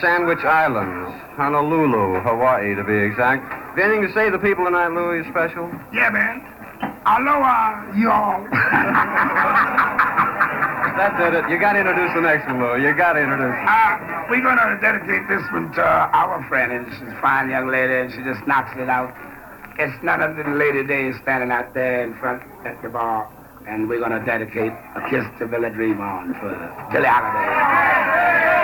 Sandwich Islands, Honolulu, Hawaii, to be exact. Have you anything to say to the people tonight, Louis, special? Yeah, man. Aloha, y'all. That did it. You got to introduce the next one, Louis. You got to introduce it. We're going to dedicate this one to our friend, and she's a fine young lady, and she just knocks it out. It's none other than Lady Day standing out there in front at the bar, and we're going to dedicate A Kiss to Billy Dream on for Billie Holiday.